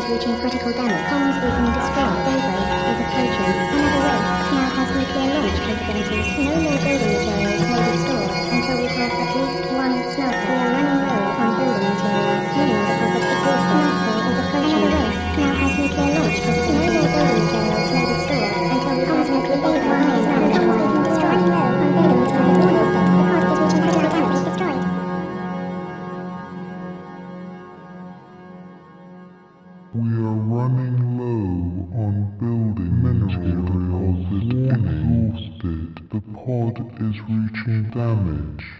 reaching critical damage. Comms beacon destroyed. Daybreak is approaching. Another race now has nuclear launch capabilities. No more building materials may be stored until we have at least one smelter. We are running low on building materials. Mineral deposit exhausted. Nightfall is approaching. Another race now has nuclear launch capabilities. No more building materials may be stored until we have at least one smelter. Comms beacon destroyed. Running low on building materials. Exhausted. The pod is reaching critical damage. Destroyed. We are running low on building materials. Exhausted. The pod is reaching damage.